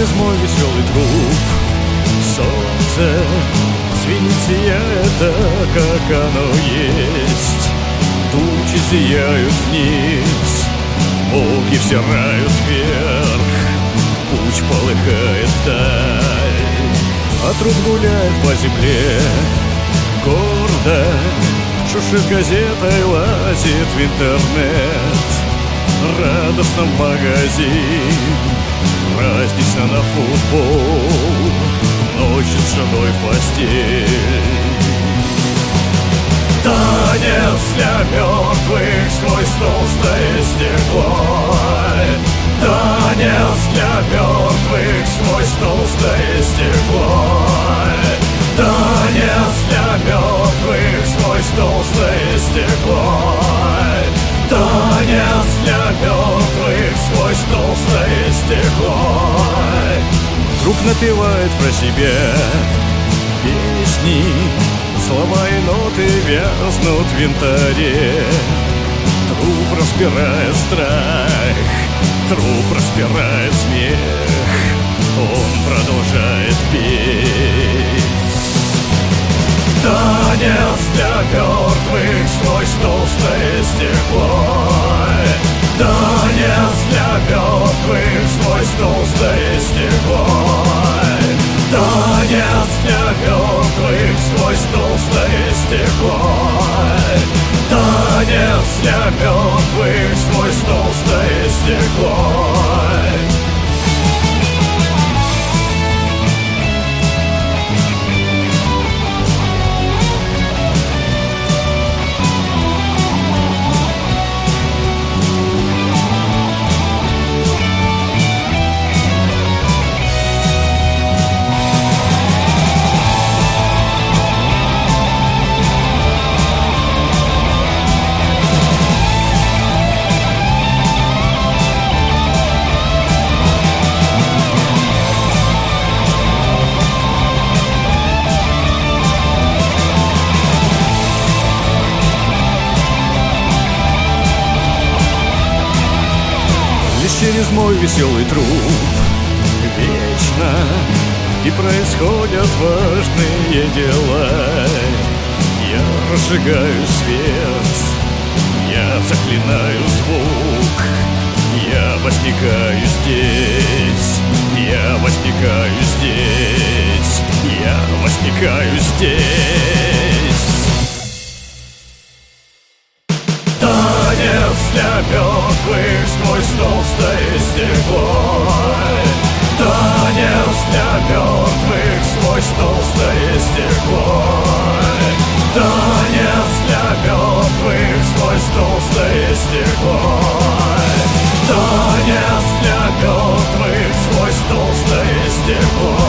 через мой веселый труп. Солнце светит, сияет, как оно есть. Тучи зияют вниз, волки взирают вверх. Путь полыхает вдаль, а труп гуляет по земле. Гордо шуршит газетой, лазит в интернет. Радостно в магазин, празднично на футбол, ночью с женой в постель. Танец для мертвых сквозь толстое стекло. Танец для мертвых сквозь толстое стекло. Танец для мертвых сквозь толстое стекло. Танец для мертвых сквозь толстое стекло. Друг напевает про себя песни, слова и ноты вязнут в янтаре. Труп распирает страх, труп распирает смех. Он продолжает петь. Танец для мертвых сквозь толстое стекло. Танец для мертвых сквозь толстое стекло. Танец для мертвых сквозь толстое стекло. Танец для мертвых сквозь толстое стекло. Через мой веселый труп вечно и происходят важные дела. Я разжигаю свет, я заклинаю звук. Я возникаю здесь, я возникаю здесь, я возникаю здесь. Танец для мертвых сквозь толстое стекло. Танец для мертвых сквозь толстое стекло. Танец для мертвых сквозь толстое стекло. Танец для мертвых сквозь толстое стекло.